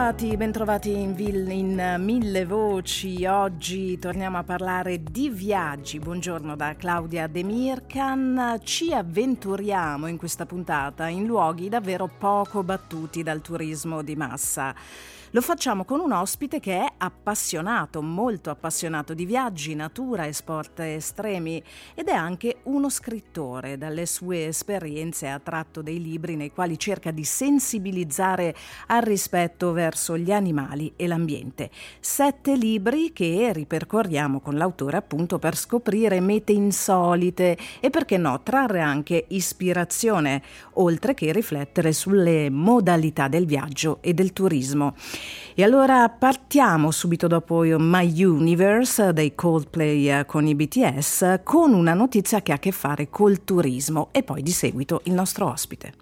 Bentrovati in Mille Voci. Oggi torniamo a parlare di viaggi. Buongiorno da Claudia De Mircan. Ci avventuriamo in questa puntata in luoghi davvero poco battuti dal turismo di massa. Lo facciamo con un ospite che è appassionato, molto appassionato di viaggi, natura e sport estremi ed è anche uno scrittore. Dalle sue esperienze ha tratto dei libri nei quali cerca di sensibilizzare al rispetto verso gli animali e l'ambiente. 7 libri che ripercorriamo con l'autore appunto per scoprire mete insolite e, perché no, trarre anche ispirazione, oltre che riflettere sulle modalità del viaggio e del turismo. E allora partiamo subito dopo My Universe dei Coldplay con i BTS con una notizia che ha a che fare col turismo e poi di seguito il nostro ospite.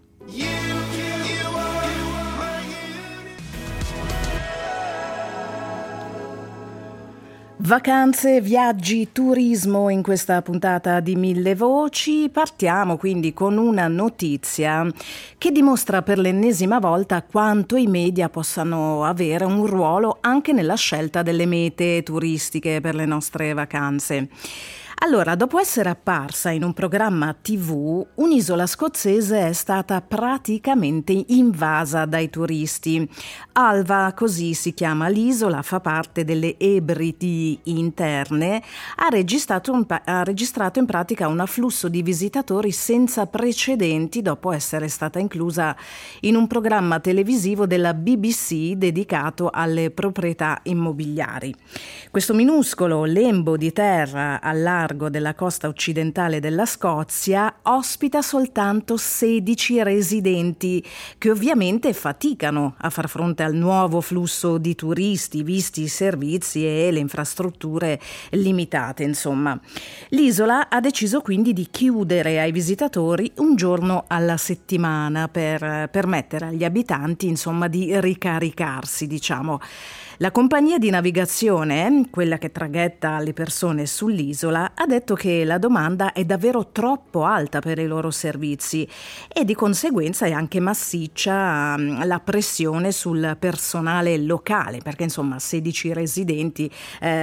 Vacanze, viaggi, turismo in questa puntata di Mille Voci. Partiamo quindi con una notizia che dimostra per l'ennesima volta quanto i media possano avere un ruolo anche nella scelta delle mete turistiche per le nostre vacanze. Allora, dopo essere apparsa in un programma TV, un'isola scozzese è stata praticamente invasa dai turisti. Alva, così si chiama l'isola, fa parte delle Ebridi interne, ha registrato in pratica un afflusso di visitatori senza precedenti dopo essere stata inclusa in un programma televisivo della BBC dedicato alle proprietà immobiliari. Questo minuscolo lembo di terra al largo della costa occidentale della Scozia ospita soltanto 16 residenti che ovviamente faticano a far fronte al nuovo flusso di turisti, visti i servizi e le infrastrutture limitate, insomma. L'isola ha deciso quindi di chiudere ai visitatori un giorno alla settimana per permettere agli abitanti, insomma, di ricaricarsi, diciamo. La compagnia di navigazione, quella che traghetta le persone sull'isola, ha detto che la domanda è davvero troppo alta per i loro servizi e di conseguenza è anche massiccia la pressione sul personale locale, perché insomma 16 residenti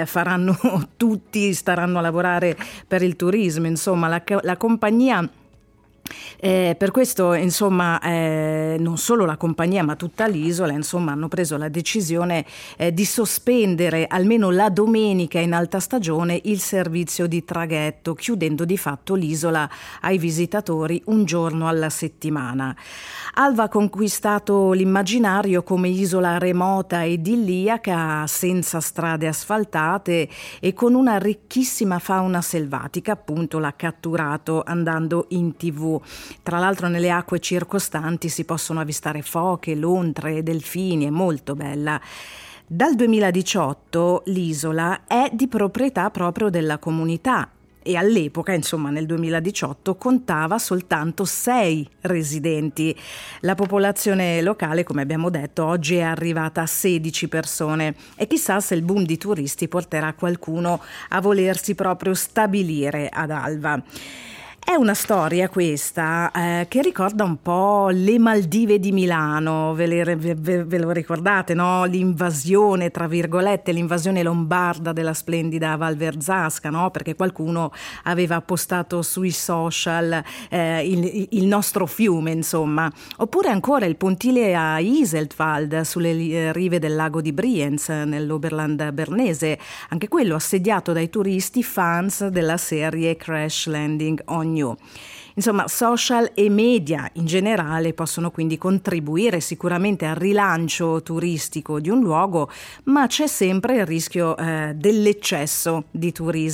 staranno a lavorare per il turismo, insomma la compagnia. Per questo, insomma, non solo la compagnia ma tutta l'isola, insomma, hanno preso la decisione di sospendere almeno la domenica in alta stagione il servizio di traghetto, chiudendo di fatto l'isola ai visitatori un giorno alla settimana. Alva ha conquistato l'immaginario come isola remota e idilliaca, senza strade asfaltate e con una ricchissima fauna selvatica, appunto l'ha catturato andando in TV. Tra l'altro nelle acque circostanti si possono avvistare foche, lontre, delfini, è molto bella. Dal 2018 l'isola è di proprietà proprio della comunità e all'epoca, insomma nel 2018, contava soltanto 6 residenti. La popolazione locale, come abbiamo detto, oggi è arrivata a 16 persone e chissà se il boom di turisti porterà qualcuno a volersi proprio stabilire ad Alva. È una storia questa che ricorda un po' le Maldive di Milano, ve lo ricordate, no? L'invasione, tra virgolette, l'invasione lombarda della splendida Val Verzasca, no? Perché qualcuno aveva postato sui social il nostro fiume, insomma. Oppure ancora il pontile a Iseltwald, sulle rive del lago di Brienz, nell'Oberland bernese, anche quello assediato dai turisti fans della serie Crash Landing on You. Insomma, social e media in generale possono quindi contribuire sicuramente al rilancio turistico di un luogo, ma c'è sempre il rischio dell'eccesso di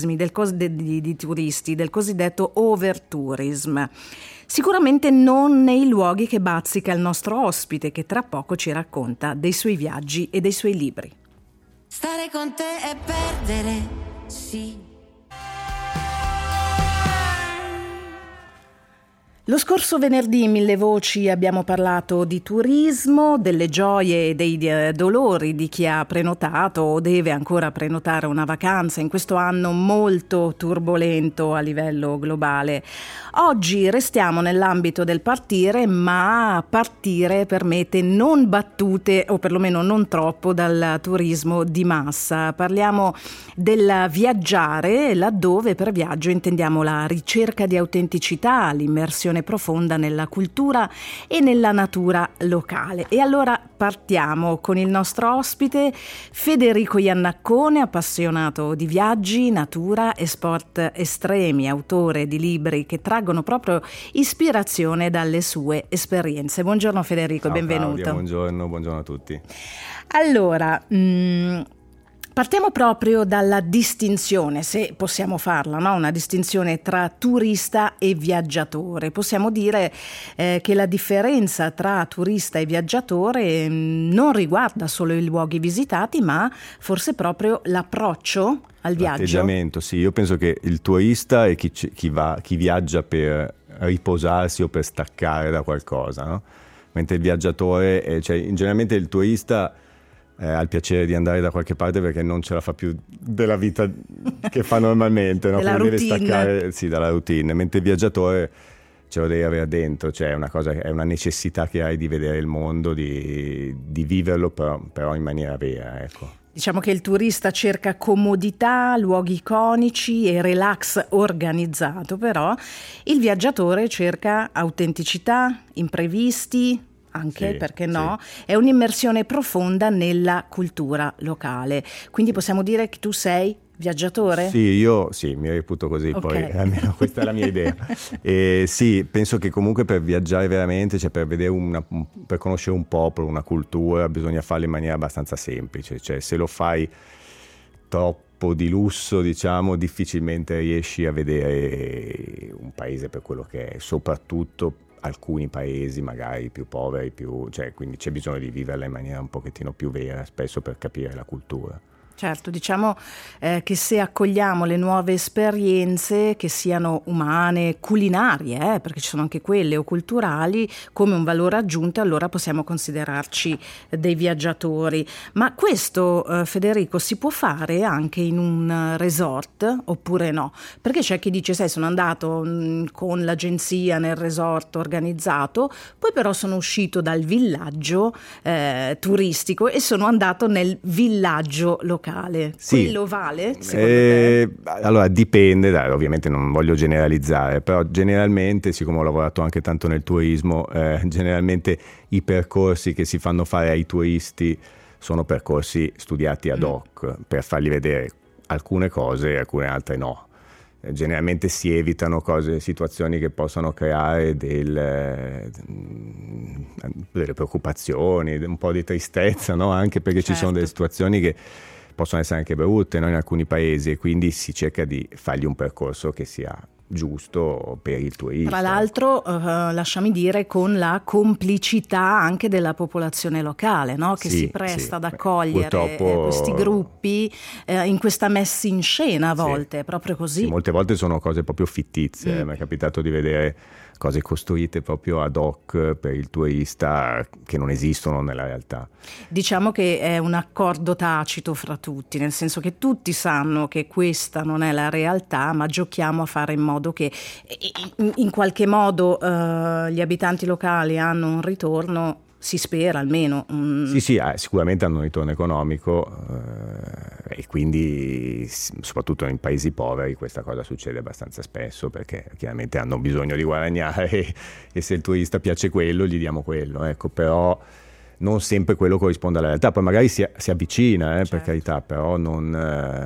di turisti, del cosiddetto overtourism. Sicuramente non nei luoghi che bazzica il nostro ospite, che tra poco ci racconta dei suoi viaggi e dei suoi libri. Stare con te è perdere, sì. Lo scorso venerdì in Mille Voci abbiamo parlato di turismo, delle gioie e dei dolori di chi ha prenotato o deve ancora prenotare una vacanza in questo anno molto turbolento a livello globale. Oggi restiamo nell'ambito del partire, ma partire permette non battute, o perlomeno non troppo, dal turismo di massa. Parliamo del viaggiare, laddove per viaggio intendiamo la ricerca di autenticità, l'immersione profonda nella cultura e nella natura locale. E allora partiamo con il nostro ospite Federico Iannaccone, appassionato di viaggi, natura e sport estremi, autore di libri che traggono proprio ispirazione dalle sue esperienze. Buongiorno Federico, ciao, benvenuto. Claudia, buongiorno a tutti. Allora, partiamo proprio dalla distinzione, se possiamo farla, no? Una distinzione tra turista e viaggiatore. Possiamo dire che la differenza tra turista e viaggiatore non riguarda solo i luoghi visitati, ma forse proprio l'approccio al viaggio. L'atteggiamento, sì. Io penso che il turista è chi viaggia per riposarsi o per staccare da qualcosa, no? Mentre il viaggiatore, generalmente il turista ha il piacere di andare da qualche parte perché non ce la fa più della vita che fa normalmente, no? Della deve routine. staccare, sì, dalla routine, mentre il viaggiatore ce lo devi avere dentro, cioè è una necessità che hai di vedere il mondo, di viverlo però in maniera vera, ecco. Diciamo che il turista cerca comodità, luoghi iconici e relax organizzato, però il viaggiatore cerca autenticità, imprevisti, anche, sì, perché no, sì. È un'immersione profonda nella cultura locale. Quindi possiamo dire che tu sei viaggiatore? Sì, io mi reputo così, Okay. Poi almeno questa è la mia idea. E sì, penso che comunque per viaggiare veramente, cioè per vedere per conoscere un popolo, una cultura, bisogna farlo in maniera abbastanza semplice, cioè se lo fai troppo di lusso, diciamo, difficilmente riesci a vedere un paese per quello che è, soprattutto alcuni paesi magari più poveri, quindi c'è bisogno di viverla in maniera un pochettino più vera, spesso per capire la cultura. Certo, diciamo che se accogliamo le nuove esperienze, che siano umane, culinarie, perché ci sono anche quelle, o culturali, come un valore aggiunto, allora possiamo considerarci dei viaggiatori. Ma questo, Federico, si può fare anche in un resort oppure no? Perché c'è chi dice, sono andato con l'agenzia nel resort organizzato, poi però sono uscito dal villaggio turistico e sono andato nel villaggio locale. Sì. Quello vale secondo te? Allora dipende, ovviamente non voglio generalizzare, però generalmente, siccome ho lavorato anche tanto nel turismo, generalmente i percorsi che si fanno fare ai turisti sono percorsi studiati ad hoc per fargli vedere alcune cose e alcune altre no. Generalmente si evitano situazioni che possano creare delle preoccupazioni, un po' di tristezza, no? Anche perché Certo. ci sono delle situazioni che possono essere anche brutte, no? In alcuni paesi, e quindi si cerca di fargli un percorso che sia giusto per il turista. Tra l'altro, lasciami dire, con la complicità anche della popolazione locale, no? Che Sì, si presta sì. ad accogliere Purtroppo questi gruppi in questa messa in scena a volte, è proprio così. Sì, molte volte sono cose proprio fittizie, mi è capitato di vedere cose costruite proprio ad hoc per il turista che non esistono nella realtà. Diciamo che è un accordo tacito fra tutti, nel senso che tutti sanno che questa non è la realtà, ma giochiamo a fare in modo che in qualche modo gli abitanti locali hanno un ritorno, si spera almeno. Sì, sicuramente hanno un ritorno economico e quindi soprattutto in paesi poveri questa cosa succede abbastanza spesso perché chiaramente hanno bisogno di guadagnare e se il turista piace quello gli diamo quello, ecco, però non sempre quello corrisponde alla realtà, poi magari si avvicina, Certo. Per carità, però non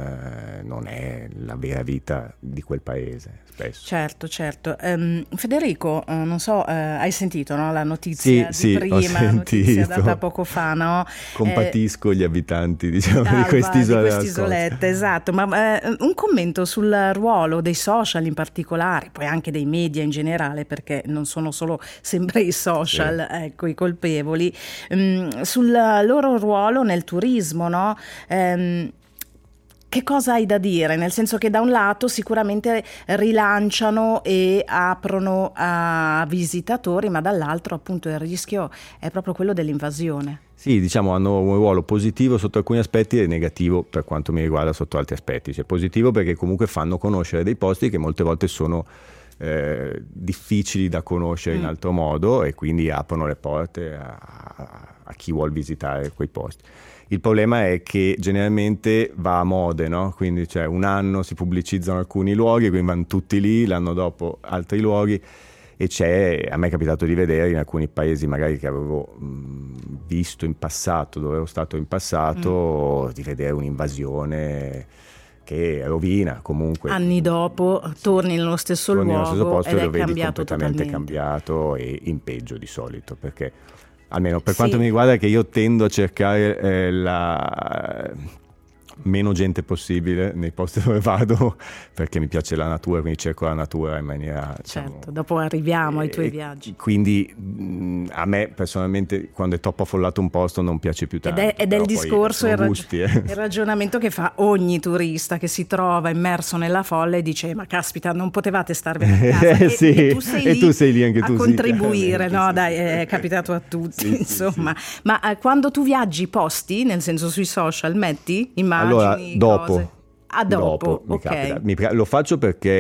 è la vera vita di quel paese spesso. Certo. Federico, non so, hai sentito, no, la notizia Sì, di prima, ho sentito. notizia data poco fa, no? Compatisco gli abitanti, diciamo, di quest'isola. Isoletta, esatto, ma un commento sul ruolo dei social in particolare, poi anche dei media in generale, perché non sono solo sempre i social, ecco, i colpevoli, sul loro ruolo nel turismo, no? Che che cosa hai da dire? Nel senso che da un lato sicuramente rilanciano e aprono a visitatori, ma dall'altro appunto il rischio è proprio quello dell'invasione. Sì, diciamo hanno un ruolo positivo sotto alcuni aspetti e negativo per quanto mi riguarda sotto altri aspetti. Cioè, positivo perché comunque fanno conoscere dei posti che molte volte sono difficili da conoscere in altro modo, e quindi aprono le porte a chi vuol visitare quei posti. Il problema è che generalmente va a mode, no? Quindi cioè, un anno si pubblicizzano alcuni luoghi, quindi vanno tutti lì, l'anno dopo altri luoghi, e a me è capitato di vedere in alcuni paesi magari che avevo visto in passato, dove ero stato in passato, di vedere un'invasione che rovina comunque. Anni dopo torni nello stesso luogo posto ed e è lo vedi cambiato completamente totalmente. cambiato e in peggio di solito, perché almeno per quanto mi riguarda, che io tendo a cercare la meno gente possibile nei posti dove vado, perché mi piace la natura, quindi cerco la natura in maniera, diciamo, Certo, dopo arriviamo ai tuoi viaggi. quindi a me personalmente quando è troppo affollato un posto non piace più tanto. Ed è il discorso, il gusti, il ragionamento che fa ogni turista che si trova immerso nella folla e dice: ma caspita, non potevate starvene a casa. Sì, e tu sei lì anche a tu, contribuire, sì. no? Sì, Dai, sì. è capitato a tutti, Sì, insomma. sì. Ma quando tu viaggi posti, nel senso sui social, metti immagini, allora, dopo. cose? Dopo, mi ok. capita. Lo faccio perché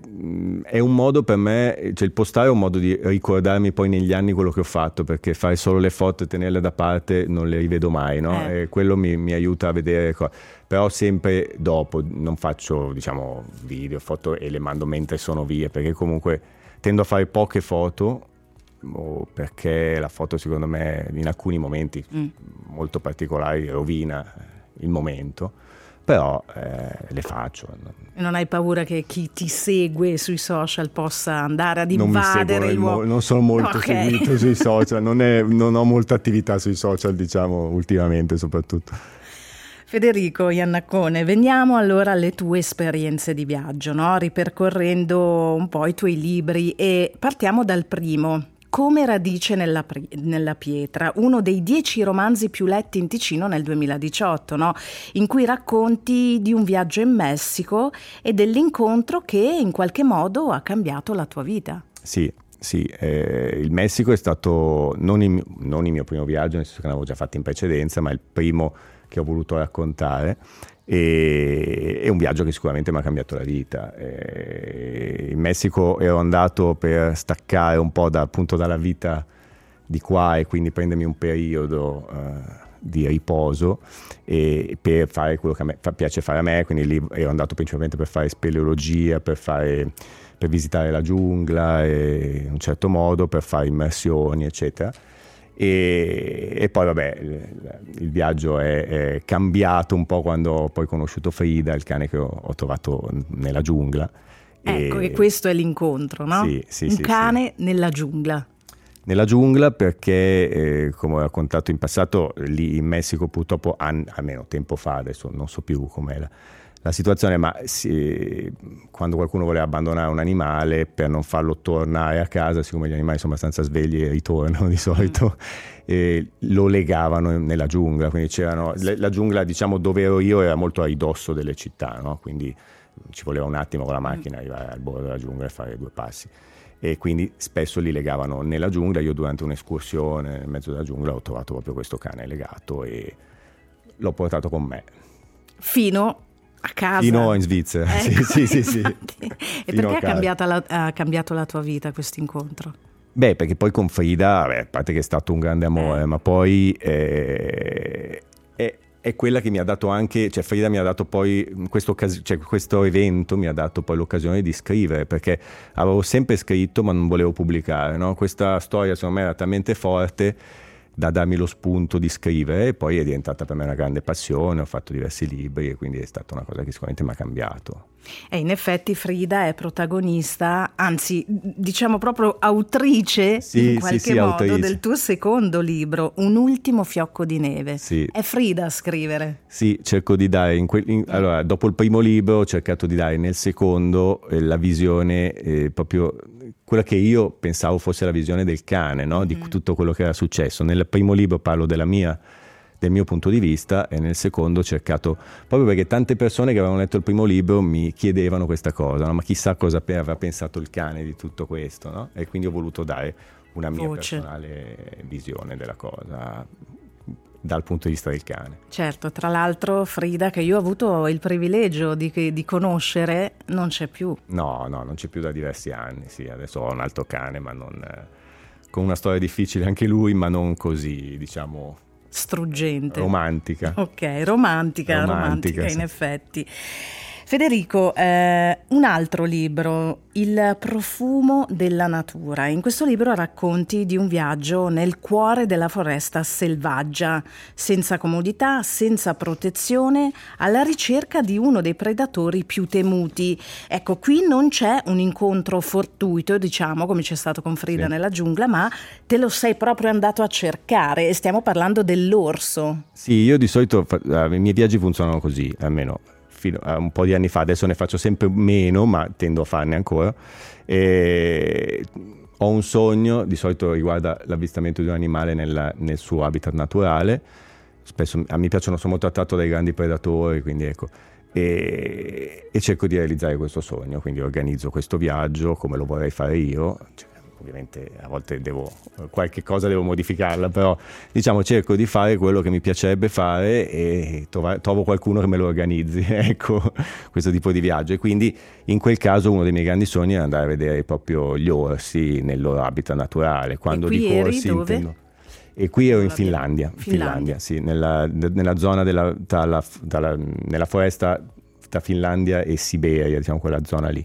è un modo per me, cioè il postare è un modo di ricordarmi poi negli anni quello che ho fatto, perché fare solo le foto e tenerle da parte non le rivedo mai, no? E quello mi aiuta a vedere però sempre dopo, non faccio, diciamo, video, foto e le mando mentre sono via, perché comunque tendo a fare poche foto, perché la foto secondo me in alcuni momenti molto particolari rovina il momento. Però le faccio. E non hai paura che chi ti segue sui social possa andare ad Non mi invadere il seguono, luogo? non sono molto seguito sui social, non ho molta attività sui social, diciamo, ultimamente soprattutto. Federico Iannaccone, veniamo allora alle tue esperienze di viaggio, no? Ripercorrendo un po' i tuoi libri, e partiamo dal primo. Come radice nella pietra, uno dei 10 romanzi più letti in Ticino nel 2018, no? In cui racconti di un viaggio in Messico e dell'incontro che in qualche modo ha cambiato la tua vita. Sì, il Messico è stato non il mio primo viaggio, nel senso che l'avevo già fatto in precedenza, ma il primo che ho voluto raccontare. E è un viaggio che sicuramente mi ha cambiato la vita. In Messico ero andato per staccare un po' appunto dalla vita di qua, e quindi prendermi un periodo di riposo e per fare quello che a me piace fare a me, quindi lì ero andato principalmente per fare speleologia, per visitare la giungla in un certo modo, per fare immersioni eccetera. E poi vabbè, il viaggio è cambiato un po' quando ho poi conosciuto Frida, il cane che ho trovato nella giungla. Ecco, e questo è l'incontro, no? Sì, un cane nella giungla. Nella giungla perché, come ho raccontato in passato, lì in Messico purtroppo, almeno tempo fa, adesso non so più com'è la situazione, ma quando qualcuno voleva abbandonare un animale, per non farlo tornare a casa, siccome gli animali sono abbastanza svegli e ritornano di solito, lo legavano nella giungla. Quindi la giungla, diciamo, dove ero io era molto a ridosso delle città, no? Quindi ci voleva un attimo con la macchina arrivare al bordo della giungla e fare 2 passi. E quindi spesso li legavano nella giungla. Io durante un'escursione nel mezzo della giungla ho trovato proprio questo cane legato e l'ho portato con me. Fino a casa? Fino in Svizzera, ecco, sì. E perché ha cambiato la tua vita questo incontro? Beh, perché poi con Frida, a parte che è stato un grande amore, ma poi è quella che mi ha dato anche, cioè Frida mi ha dato poi questo evento mi ha dato poi l'occasione di scrivere, perché avevo sempre scritto ma non volevo pubblicare, no? Questa storia secondo me era talmente forte da darmi lo spunto di scrivere, e poi è diventata per me una grande passione. Ho fatto diversi libri e quindi è stata una cosa che sicuramente mi ha cambiato. E in effetti Frida è protagonista, anzi diciamo proprio autrice in qualche modo autrice del tuo secondo libro, Un ultimo fiocco di neve. Sì. È Frida a scrivere. Sì, cerco di dare allora, dopo il primo libro ho cercato di dare nel secondo la visione proprio quella che io pensavo fosse la visione del cane, no? Di tutto quello che era successo. Nel primo libro parlo della mia del mio punto di vista, e nel secondo ho cercato, proprio perché tante persone che avevano letto il primo libro mi chiedevano questa cosa, no? Ma chissà cosa avrà pensato il cane di tutto questo, no? E quindi ho voluto dare una mia personale visione della cosa dal punto di vista del cane. Certo, tra l'altro Frida, che io ho avuto il privilegio di conoscere, non c'è più. No, non c'è più da diversi anni, sì, adesso ho un altro cane, ma non con una storia difficile anche lui, ma non così, diciamo, struggente. Romantica. Ok, romantica sì. In effetti. Federico, un altro libro, Il profumo della natura. In questo libro racconti di un viaggio nel cuore della foresta selvaggia, senza comodità, senza protezione, alla ricerca di uno dei predatori più temuti. Ecco, qui non c'è un incontro fortuito, diciamo, come c'è stato con Frida nella giungla, ma te lo sei proprio andato a cercare, e stiamo parlando dell'orso. Sì, io di solito i miei viaggi funzionano così, almeno fino a un po' di anni fa, adesso ne faccio sempre meno, ma tendo a farne ancora. Ho un sogno, di solito riguarda l'avvistamento di un animale nel suo habitat naturale. Spesso mi piacciono, sono molto attratto dai grandi predatori, quindi ecco, e cerco di realizzare questo sogno, quindi organizzo questo viaggio come lo vorrei fare io. Ovviamente a volte qualche cosa devo modificarla, però diciamo cerco di fare quello che mi piacerebbe fare e trovo qualcuno che me lo organizzi, ecco, questo tipo di viaggio. E quindi in quel caso uno dei miei grandi sogni è andare a vedere proprio gli orsi nel loro habitat naturale. Quando dico orsi intendo... E qui ero in Finlandia, sì, nella zona nella foresta tra Finlandia e Siberia, diciamo quella zona lì.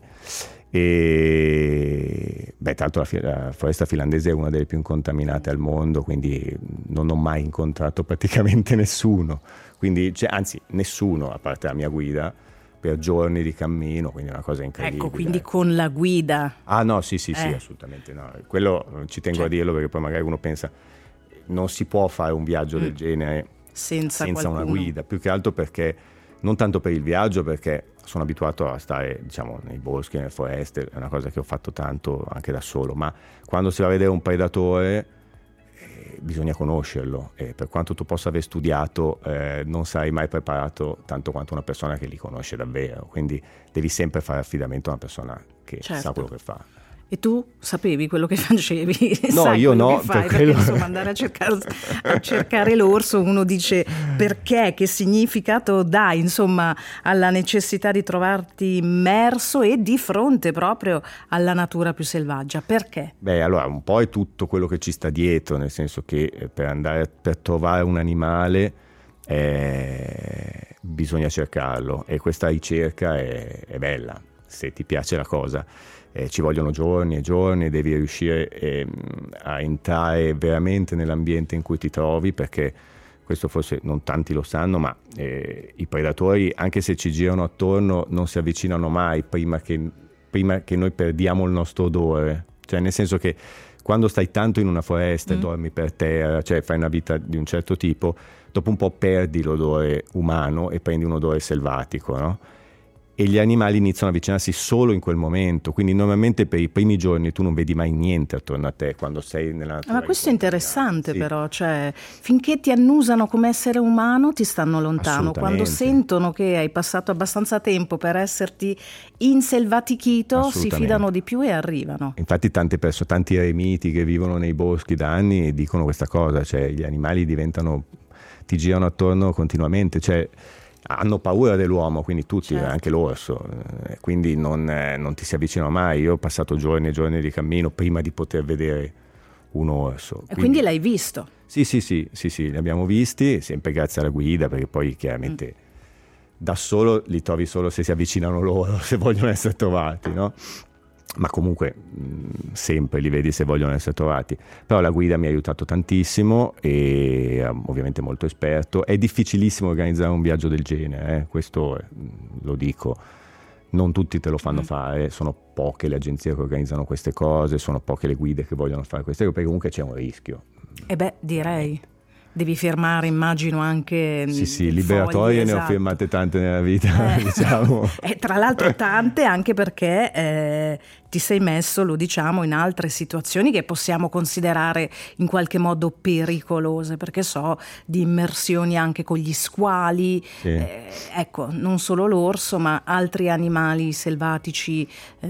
E tra l'altro la foresta finlandese è una delle più incontaminate al mondo, quindi non ho mai incontrato praticamente nessuno, quindi anzi nessuno a parte la mia guida per giorni di cammino, quindi è una cosa incredibile. Ecco, quindi con la guida. Ah no, sì, assolutamente no, quello ci tengo a dirlo, perché poi magari uno pensa non si può fare un viaggio del genere senza una guida, più che altro perché non tanto per il viaggio, perché sono abituato a stare, diciamo, nei boschi, nelle foreste, è una cosa che ho fatto tanto anche da solo, ma quando si va a vedere un predatore bisogna conoscerlo, e per quanto tu possa aver studiato non sarai mai preparato tanto quanto una persona che li conosce davvero, quindi devi sempre fare affidamento a una persona che sa quello che fa. E tu sapevi quello che facevi? No, io no, perché insomma andare a cercare l'orso, uno dice perché, che significato dà insomma alla necessità di trovarti immerso e di fronte proprio alla natura più selvaggia, perché? Allora un po' è tutto quello che ci sta dietro, nel senso che per trovare un animale bisogna cercarlo, e questa ricerca è bella, se ti piace la cosa. Ci vogliono giorni e giorni, devi riuscire a entrare veramente nell'ambiente in cui ti trovi, perché questo forse non tanti lo sanno, ma i predatori, anche se ci girano attorno, non si avvicinano mai prima che noi perdiamo il nostro odore, cioè nel senso che quando stai tanto in una foresta e dormi per terra, cioè fai una vita di un certo tipo, dopo un po' perdi l'odore umano e prendi un odore selvatico, no? E gli animali iniziano a avvicinarsi solo in quel momento, quindi normalmente per i primi giorni tu non vedi mai niente attorno a te quando sei nella natura. Ma questo è interessante, però, cioè finché ti annusano come essere umano ti stanno lontano, quando sentono che hai passato abbastanza tempo per esserti inselvatichito si fidano di più e arrivano. Infatti tanti eremiti che vivono nei boschi da anni dicono questa cosa, cioè gli animali ti girano attorno continuamente, cioè hanno paura dell'uomo, quindi tutti, anche l'orso, quindi non ti si avvicinano mai. Io ho passato giorni e giorni di cammino prima di poter vedere un orso. E quindi l'hai visto? Sì, li abbiamo visti, sempre grazie alla guida, perché poi chiaramente da solo li trovi solo se si avvicinano loro, se vogliono essere trovati, no? Ma comunque sempre li vedi se vogliono essere trovati. Però la guida mi ha aiutato tantissimo, e ovviamente molto esperto. È difficilissimo organizzare un viaggio del genere, questo lo dico, non tutti te lo fanno fare, sono poche le agenzie che organizzano queste cose, sono poche le guide che vogliono fare queste cose, perché comunque c'è un rischio. Direi. Devi firmare, immagino, anche sì, liberatorie fogli, ne ho esatto. firmate tante nella vita, diciamo. E tra l'altro tante anche perché ti sei messo, lo diciamo, in altre situazioni che possiamo considerare in qualche modo pericolose, perché so di immersioni anche con gli squali, Sì. Ecco, non solo l'orso, ma altri animali selvatici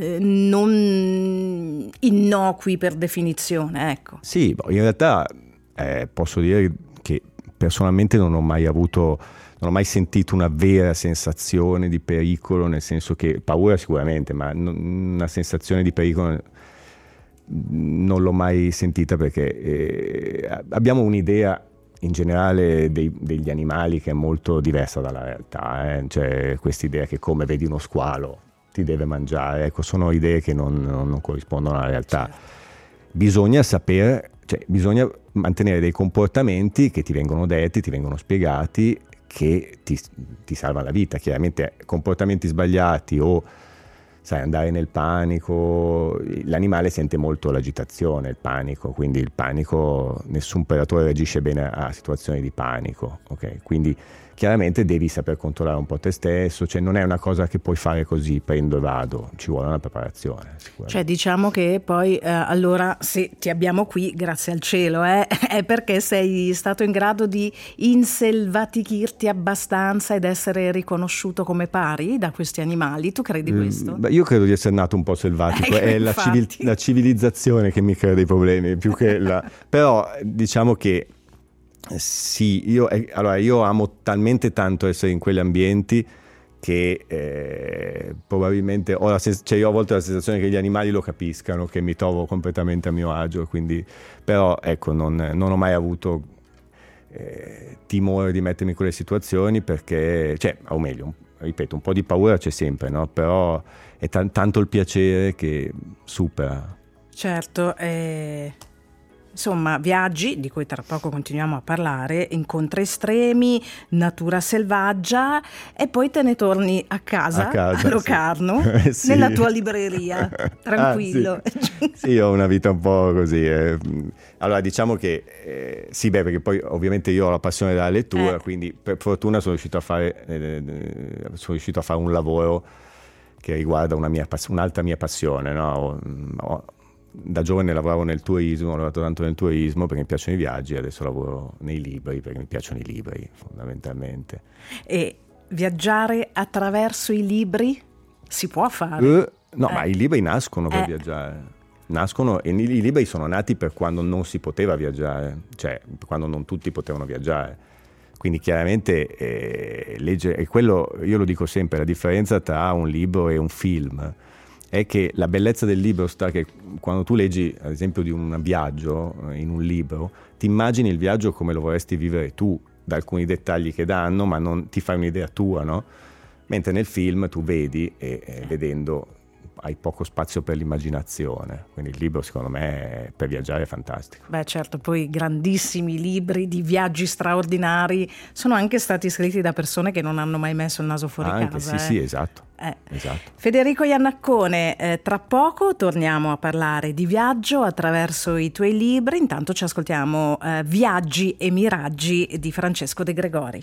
non innocui per definizione, ecco. Sì, in realtà posso dire che personalmente non ho mai sentito una vera sensazione di pericolo, nel senso che paura sicuramente, ma una sensazione di pericolo non l'ho mai sentita, perché abbiamo un'idea in generale degli animali che è molto diversa dalla realtà, Cioè quest'idea che come vedi uno squalo ti deve mangiare, ecco, sono idee che non corrispondono alla realtà. Bisogna sapere, bisogna mantenere dei comportamenti che ti vengono detti, ti vengono spiegati, che ti salvano la vita. Chiaramente comportamenti sbagliati o andare nel panico, l'animale sente molto l'agitazione, il panico, quindi il panico, nessun predatore reagisce bene a situazioni di panico, ok? Quindi chiaramente devi saper controllare un po' te stesso, non è una cosa che puoi fare così, prendo e vado, ci vuole una preparazione. Cioè diciamo che poi allora se ti abbiamo qui, grazie al cielo, è perché sei stato in grado di inselvatichirti abbastanza ed essere riconosciuto come pari da questi animali, tu credi questo? Io credo di essere nato un po' selvatico, è la civilizzazione che mi crea dei problemi, più che però diciamo che sì, io amo talmente tanto essere in quegli ambienti che probabilmente io a volte ho la sensazione che gli animali lo capiscano, che mi trovo completamente a mio agio, quindi, però ecco, non ho mai avuto timore di mettermi in quelle situazioni, perché, o meglio, ripeto, un po' di paura c'è sempre, no? Però è tanto il piacere che supera. Certo, insomma, viaggi, di cui tra poco continuiamo a parlare, incontri estremi, natura selvaggia, e poi te ne torni a casa a Locarno, sì. nella tua libreria, tranquillo. Sì, io ho una vita un po' così. Allora, diciamo che sì, perché poi ovviamente io ho la passione della lettura, quindi per fortuna sono riuscito a fare un lavoro che riguarda un'altra mia passione, no? Da giovane lavoravo nel turismo, ho lavorato tanto nel turismo perché mi piacciono i viaggi, adesso lavoro nei libri perché mi piacciono i libri fondamentalmente. E viaggiare attraverso i libri si può fare? No, ma i libri nascono per viaggiare. Nascono, e i libri sono nati per quando non si poteva viaggiare, cioè quando non tutti potevano viaggiare. Quindi chiaramente leggere, e quello io lo dico sempre, la differenza tra un libro e un film è che la bellezza del libro sta che quando tu leggi, ad esempio, di un viaggio in un libro, ti immagini il viaggio come lo vorresti vivere tu, da alcuni dettagli che danno, ma non ti fai un'idea tua, no? Mentre nel film tu vedi e vedendo hai poco spazio per l'immaginazione, quindi il libro secondo me per viaggiare è fantastico. Beh certo, poi grandissimi libri di viaggi straordinari sono anche stati scritti da persone che non hanno mai messo il naso fuori casa. Sì, esatto. Esatto. Federico Iannaccone, tra poco torniamo a parlare di viaggio attraverso i tuoi libri, intanto ci ascoltiamo Viaggi e Miraggi di Francesco De Gregori.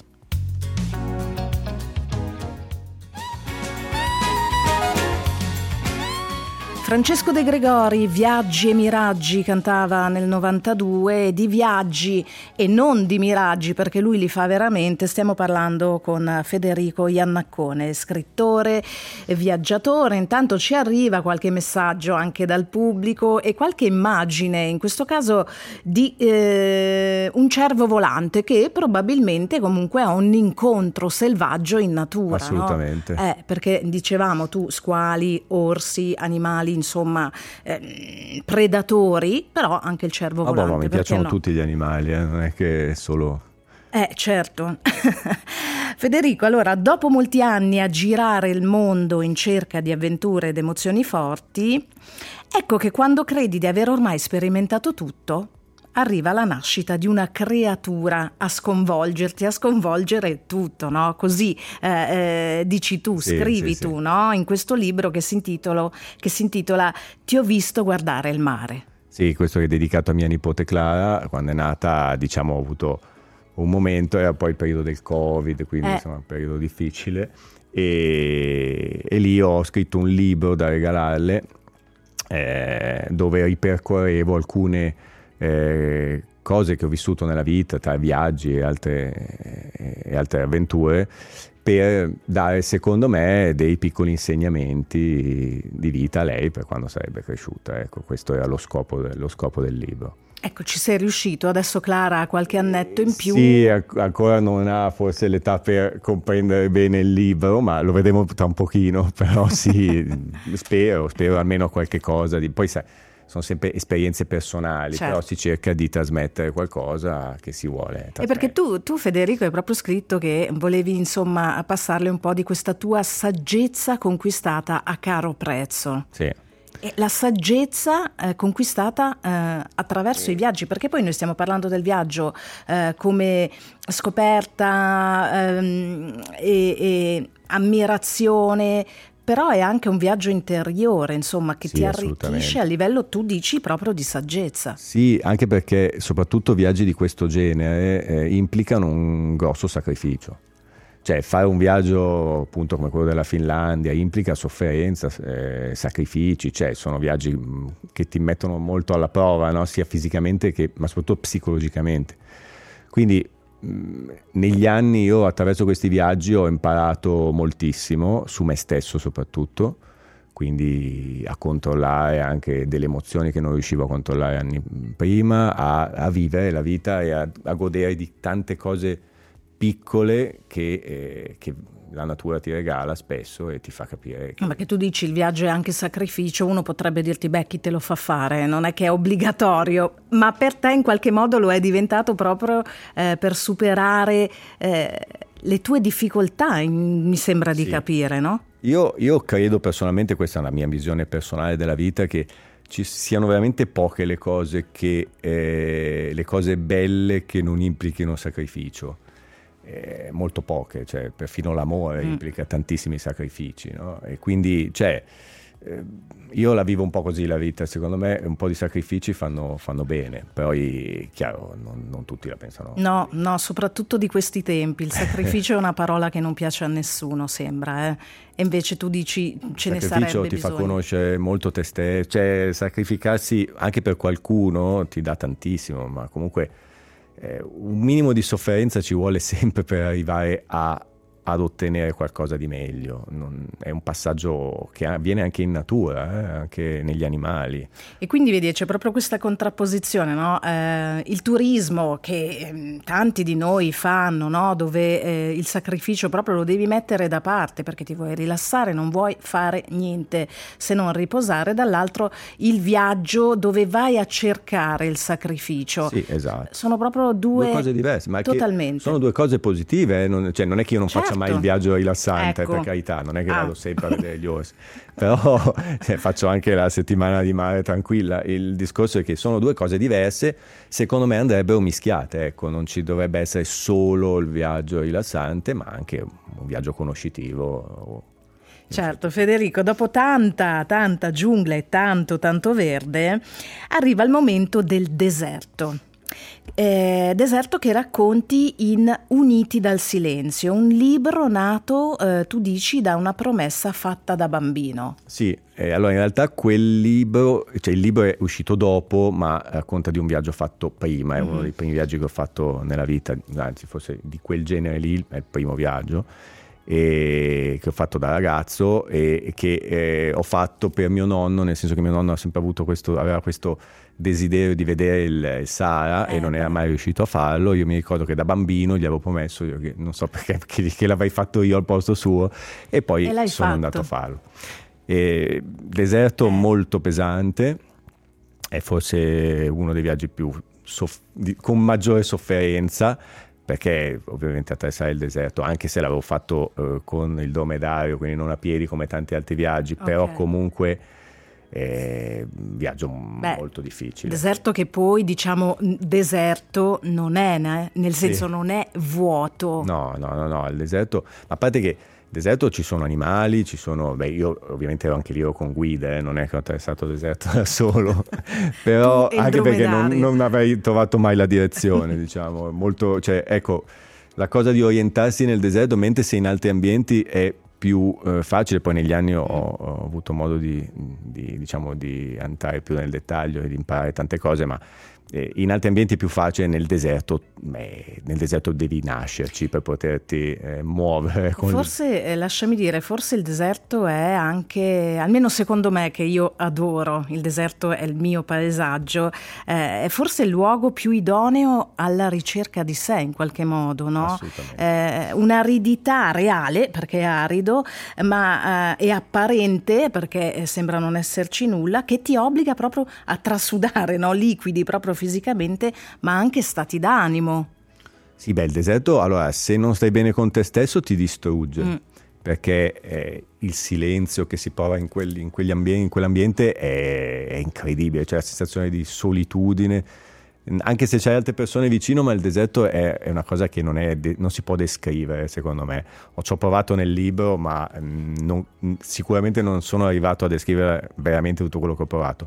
Francesco De Gregori, Viaggi e Miraggi, cantava nel 92, di viaggi e non di miraggi, perché lui li fa veramente. Stiamo parlando con Federico Iannaccone, scrittore e viaggiatore. Intanto ci arriva qualche messaggio anche dal pubblico e qualche immagine, in questo caso di un cervo volante che probabilmente comunque ha un incontro selvaggio in natura. Assolutamente. No? Perché dicevamo tu, squali, orsi, animali insomma predatori, però anche il cervo volante. Ma mi piacciono no? tutti gli animali, non è che è solo... Certo. Federico, allora, dopo molti anni a girare il mondo in cerca di avventure ed emozioni forti, ecco che quando credi di aver ormai sperimentato tutto, arriva la nascita di una creatura a sconvolgerti, a sconvolgere tutto, no? Così dici tu, scrivi tu, no? In questo libro che si intitola Ti ho visto guardare il mare. Sì, questo è dedicato a mia nipote Clara. Quando è nata, diciamo, ho avuto un momento, era poi il periodo del Covid, quindi insomma un periodo difficile, e lì ho scritto un libro da regalarle, dove ripercorrevo alcune cose che ho vissuto nella vita, tra viaggi e altre avventure, per dare, secondo me, dei piccoli insegnamenti di vita a lei per quando sarebbe cresciuta. Ecco, questo era lo scopo del libro. Ecco, ci sei riuscito. Adesso Clara ha qualche annetto in più. Sì, ancora non ha forse l'età per comprendere bene il libro, ma lo vedremo tra un pochino, però sì, spero almeno qualche cosa. Poi sai, sono sempre esperienze personali, certo. Però si cerca di trasmettere qualcosa che si vuole trasmettere. E perché tu Federico hai proprio scritto che volevi insomma passarle un po' di questa tua saggezza conquistata a caro prezzo. Sì. E la saggezza conquistata attraverso i viaggi, perché poi noi stiamo parlando del viaggio come scoperta e ammirazione, però è anche un viaggio interiore, insomma, che ti arricchisce a livello, tu dici, proprio di saggezza. Sì, anche perché soprattutto viaggi di questo genere implicano un grosso sacrificio. Cioè fare un viaggio appunto come quello della Finlandia implica sofferenza, sacrifici, cioè sono viaggi che ti mettono molto alla prova, no? Sia fisicamente ma soprattutto psicologicamente. Quindi negli anni io attraverso questi viaggi ho imparato moltissimo su me stesso soprattutto, quindi a controllare anche delle emozioni che non riuscivo a controllare anni prima, a vivere la vita e a godere di tante cose piccole che la natura ti regala spesso e ti fa capire che... Ma che tu dici il viaggio è anche sacrificio, uno potrebbe dirti chi te lo fa fare, non è che è obbligatorio, ma per te in qualche modo lo è diventato proprio per superare le tue difficoltà, mi sembra di capire, no? Io credo personalmente, questa è una mia visione personale della vita, che ci siano veramente poche le cose belle che non implichino sacrificio. Molto poche, cioè perfino l'amore implica tantissimi sacrifici, no? E quindi io la vivo un po' così la vita, secondo me un po' di sacrifici fanno bene, poi chiaro non tutti la pensano. No, soprattutto di questi tempi il sacrificio è una parola che non piace a nessuno, sembra, e invece tu dici ce ne sarebbe bisogno. Il sacrificio ti fa conoscere molto te stesso, cioè sacrificarsi anche per qualcuno ti dà tantissimo, ma comunque un minimo di sofferenza ci vuole sempre per arrivare ad ottenere qualcosa di meglio. È un passaggio che avviene anche in natura, anche negli animali. E quindi vedi, c'è proprio questa contrapposizione, no? Il turismo che tanti di noi fanno, no? Dove il sacrificio proprio lo devi mettere da parte perché ti vuoi rilassare, non vuoi fare niente se non riposare. Dall'altro il viaggio dove vai a cercare il sacrificio. Sì, esatto. Sono proprio due cose diverse, ma totalmente. Sono due cose positive, non è che io non faccia mai il viaggio rilassante, ecco. Per carità, non è che vado sempre a vedere gli orsi, però faccio anche la settimana di mare tranquilla. Il discorso è che sono due cose diverse, secondo me andrebbero mischiate, ecco, non ci dovrebbe essere solo il viaggio rilassante, ma anche un viaggio conoscitivo. Certo, Federico, dopo tanta giungla e tanto verde, arriva il momento del deserto. Deserto che racconti in Uniti dal silenzio, un libro nato, tu dici, da una promessa fatta da bambino. Sì, allora in realtà quel libro, cioè il libro è uscito dopo, ma racconta di un viaggio fatto prima, è uno dei primi viaggi che ho fatto nella vita, anzi forse di quel genere lì è il primo viaggio che ho fatto da ragazzo e che ho fatto per mio nonno, nel senso che mio nonno ha sempre aveva questo desiderio di vedere il Sahara e non era mai riuscito a farlo. Io mi ricordo che da bambino gli avevo promesso, che non so perché, che l'avrei fatto io al posto suo, e poi sono andato a farlo. Deserto molto pesante, è forse uno dei viaggi più con maggiore sofferenza, perché ovviamente attraversare il deserto, anche se l'avevo fatto con il dromedario, quindi non a piedi come tanti altri viaggi, però comunque viaggio molto difficile. Deserto che poi, diciamo, deserto non è, nel senso non è vuoto. No, il deserto, a parte che deserto ci sono animali, io ovviamente ero con guida, non è che ho attraversato il deserto da solo, però anche perché non avrei trovato mai la direzione, diciamo, molto, cioè, ecco, la cosa di orientarsi nel deserto mentre sei in altri ambienti è più facile. Poi negli anni ho avuto modo di entrare più nel dettaglio e di imparare tante cose, ma in altri ambienti è più facile. Nel deserto devi nascerci per poterti muovere. Forse, lasciami dire, forse il deserto è anche, almeno secondo me, che io adoro, il deserto è il mio paesaggio, è forse il luogo più idoneo alla ricerca di sé, in qualche modo, no? Un'aridità reale, perché è arido, ma è apparente, perché sembra non esserci nulla, che ti obbliga proprio a trasudare, no? Liquidi proprio fisicamente, ma anche stati d'animo. Sì, il deserto, allora, se non stai bene con te stesso ti distrugge, perché il silenzio che si prova in quell'ambiente è incredibile, cioè la sensazione di solitudine, anche se c'hai altre persone vicino, ma il deserto è una cosa che non si può descrivere, secondo me. Ci ho provato nel libro, ma sicuramente non sono arrivato a descrivere veramente tutto quello che ho provato.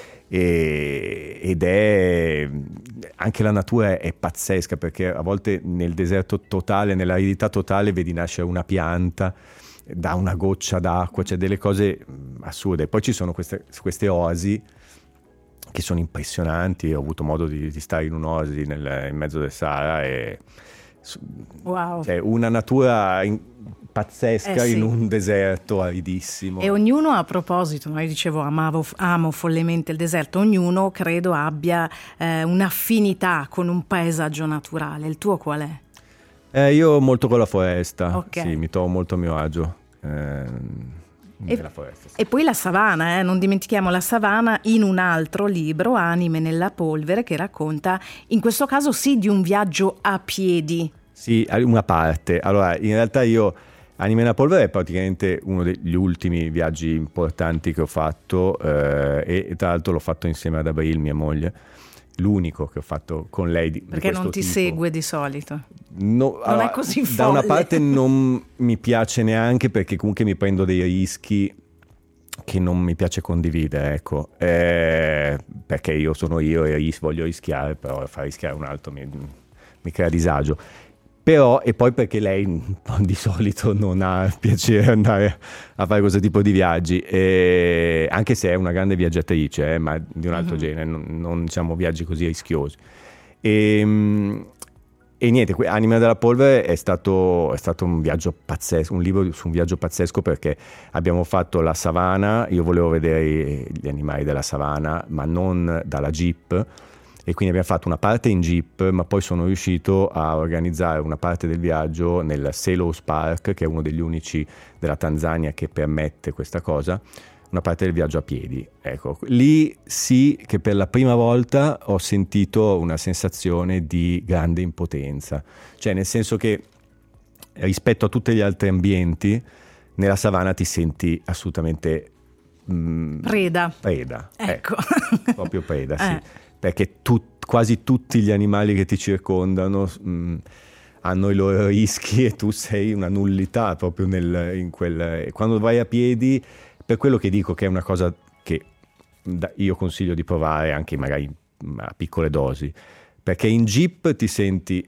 Ed è anche la natura è pazzesca, perché a volte nel deserto totale, nell'aridità totale, vedi nascere una pianta da una goccia d'acqua, cioè delle cose assurde. Poi ci sono queste oasi che sono impressionanti. Ho avuto modo di stare in un'oasi in mezzo del Sahara e wow. Cioè una natura pazzesca, sì. In un deserto aridissimo. E ognuno, a proposito, io dicevo amo follemente il deserto, ognuno credo abbia un'affinità con un paesaggio naturale. Il tuo qual è? Io molto con la foresta, okay. Sì, mi trovo molto a mio agio nella foresta. Sì. E poi la savana, non dimentichiamo la savana, in un altro libro, Anime nella polvere, che racconta, in questo caso sì, di un viaggio a piedi. Sì, una parte. Allora, in realtà Anime nella polvere è praticamente uno degli ultimi viaggi importanti che ho fatto, e tra l'altro l'ho fatto insieme ad Abril, mia moglie, l'unico che ho fatto con lei di perché questo non ti tipo. Segue di solito? No, non è così folle. Da una parte non mi piace neanche, perché comunque mi prendo dei rischi che non mi piace condividere, ecco, perché io sono io e voglio rischiare, però far rischiare un altro mi crea disagio. Però, e poi perché lei di solito non ha piacere andare a fare questo tipo di viaggi, anche se è una grande viaggiatrice, ma di un altro genere, non diciamo viaggi così rischiosi. E niente, Anima della polvere è stato un viaggio pazzesco, un libro su un viaggio pazzesco, perché abbiamo fatto la savana. Io volevo vedere gli animali della savana, ma non dalla jeep, e quindi abbiamo fatto una parte in jeep, ma poi sono riuscito a organizzare una parte del viaggio nel Selous Park, che è uno degli unici della Tanzania che permette questa cosa, una parte del viaggio a piedi. Ecco, lì sì che per la prima volta ho sentito una sensazione di grande impotenza, cioè nel senso che rispetto a tutti gli altri ambienti, nella savana ti senti assolutamente preda, ecco. Proprio preda, sì. Perché quasi tutti gli animali che ti circondano hanno i loro rischi, e tu sei una nullità proprio quando vai a piedi. Per quello che dico che è una cosa che io consiglio di provare anche magari a piccole dosi, perché in jeep ti senti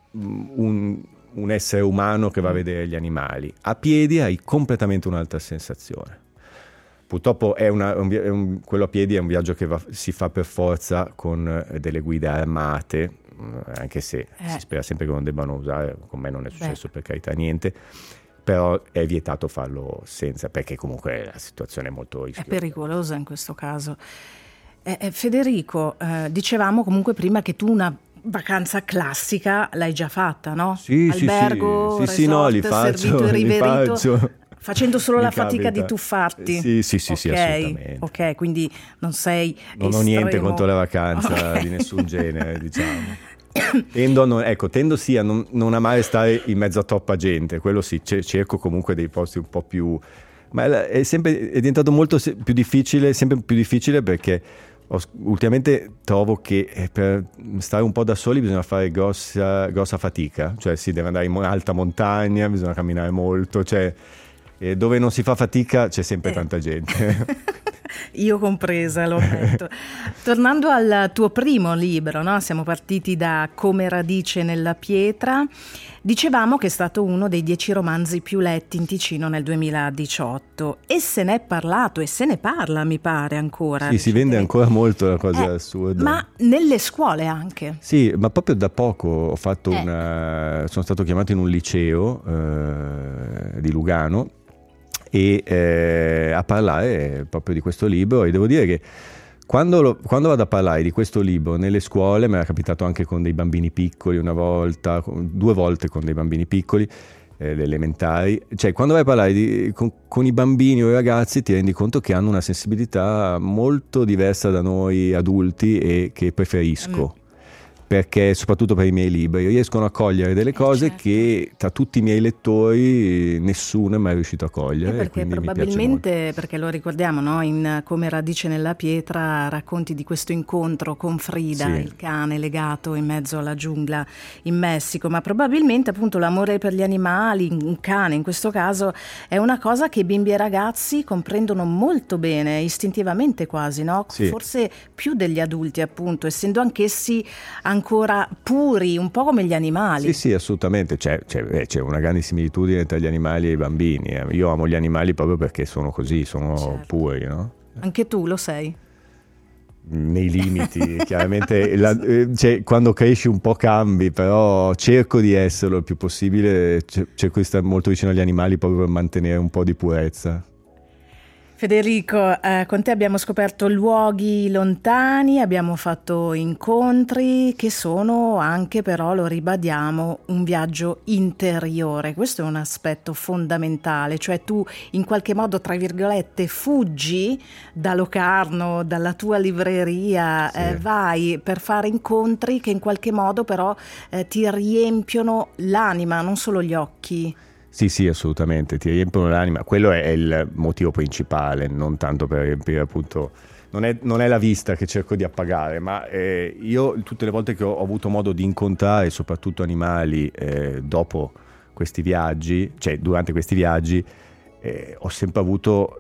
un essere umano che va a vedere gli animali, a piedi hai completamente un'altra sensazione. Purtroppo quello a piedi è un viaggio che si fa per forza con delle guide armate, anche se si spera sempre che non debbano usare. Con me non è successo, per carità, niente, però è vietato farlo senza, perché comunque la situazione è molto rischiosa. È pericolosa in questo caso. Federico, dicevamo comunque prima che tu una vacanza classica l'hai già fatta, no? Sì, albergo, sì, resort, no, li faccio, facendo solo la capita. fatica di tuffarti. Sì, assolutamente. Ok, quindi non sei non ho niente contro la vacanza, di nessun genere, diciamo. Tendo sì a non amare stare in mezzo a troppa gente, quello sì, cerco comunque dei posti un po' più, ma è diventato molto più difficile, sempre più difficile, perché ultimamente trovo che per stare un po' da soli bisogna fare grossa fatica, cioè si deve andare in alta montagna, bisogna camminare molto, cioè dove non si fa fatica c'è sempre tanta gente. Io compresa, l'ho detto. Tornando al tuo primo libro, no? Siamo partiti da Come radice nella pietra. Dicevamo che è stato uno dei 10 romanzi più letti in Ticino nel 2018 e se ne è parlato e se ne parla, mi pare, ancora. Sì, si vende ancora molto, la cosa assurda. Ma nelle scuole anche. Sì, ma proprio da poco ho fatto sono stato chiamato in un liceo di Lugano e a parlare proprio di questo libro, e devo dire che quando vado a parlare di questo libro nelle scuole, mi era capitato anche con dei bambini piccoli una volta, 2 volte con dei bambini piccoli, le elementari, cioè quando vai a parlare con i bambini o i ragazzi ti rendi conto che hanno una sensibilità molto diversa da noi adulti e che preferisco. Perché soprattutto per i miei libri riescono a cogliere delle cose che tra tutti i miei lettori nessuno è mai riuscito a cogliere. Perché probabilmente, perché lo ricordiamo, no? In Come radice nella pietra racconti di questo incontro con Frida, il cane legato in mezzo alla giungla in Messico, ma probabilmente appunto l'amore per gli animali, un cane in questo caso, è una cosa che bimbi e ragazzi comprendono molto bene, istintivamente quasi, no? Sì. Forse più degli adulti, appunto, essendo anch'essi ancora puri, un po' come gli animali. Sì, assolutamente, c'è una grande similitudine tra gli animali e i bambini. Io amo gli animali proprio perché sono così, sono puri, no? Anche tu lo sei? Nei limiti, chiaramente cioè, quando cresci un po' cambi, però cerco di esserlo il più possibile, cerco di stare molto vicino agli animali proprio per mantenere un po' di purezza. Federico, con te abbiamo scoperto luoghi lontani, abbiamo fatto incontri che sono anche, però lo ribadiamo, un viaggio interiore. Questo è un aspetto fondamentale, cioè tu in qualche modo, tra virgolette, fuggi da Locarno, dalla tua libreria, vai per fare incontri che in qualche modo però ti riempiono l'anima, non solo gli occhi. Sì, assolutamente, ti riempiono l'anima, quello è il motivo principale, non tanto per riempire appunto, non è la vista che cerco di appagare, ma io tutte le volte che ho avuto modo di incontrare soprattutto animali dopo questi viaggi, cioè durante questi viaggi, ho sempre avuto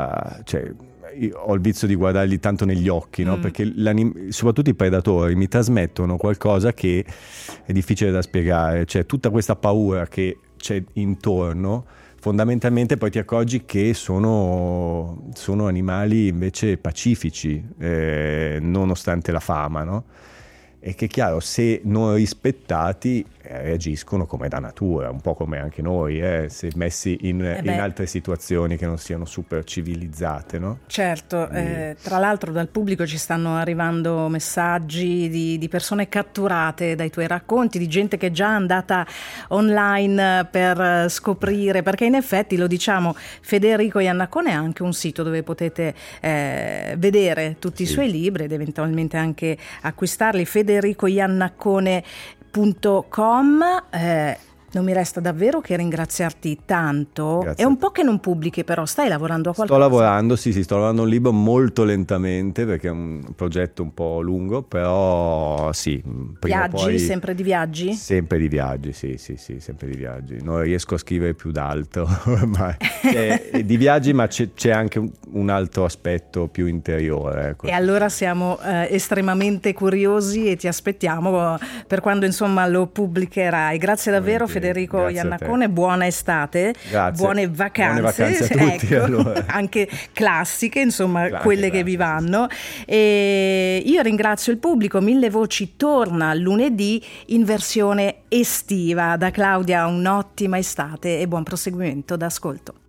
ho il vizio di guardarli tanto negli occhi, no? Perché soprattutto i predatori mi trasmettono qualcosa che è difficile da spiegare, cioè tutta questa paura che c'è intorno, fondamentalmente poi ti accorgi che sono animali invece pacifici, nonostante la fama, no? E che chiaro, se non rispettati reagiscono come da natura, un po' come anche noi, se messi in altre situazioni che non siano super civilizzate, no? Certo, tra l'altro dal pubblico ci stanno arrivando messaggi di persone catturate dai tuoi racconti, di gente che è già andata online per scoprire, perché in effetti, lo diciamo, Federico Iannacone ha anche un sito dove potete vedere tutti i suoi libri ed eventualmente anche acquistarli, federicoiannacone.com. Non mi resta davvero che ringraziarti tanto. Grazie. È un po' che non pubblichi, però stai lavorando a qualcosa? Sto lavorando, sto lavorando un libro molto lentamente perché è un progetto un po' lungo, però sì. Viaggi? Sempre di viaggi? Sempre di viaggi, sì, sempre di viaggi. Non riesco a scrivere più d'altro ormai. Di viaggi, ma c'è anche un altro aspetto più interiore. Ecco. E allora siamo estremamente curiosi e ti aspettiamo per quando insomma lo pubblicherai. Grazie davvero Federico Iannacone, buona estate, buone vacanze a tutti, ecco, allora. Anche classiche, insomma, quelle che vi vanno. E io ringrazio il pubblico. Mille Voci torna lunedì in versione estiva. Da Claudia un'ottima estate e buon proseguimento d'ascolto.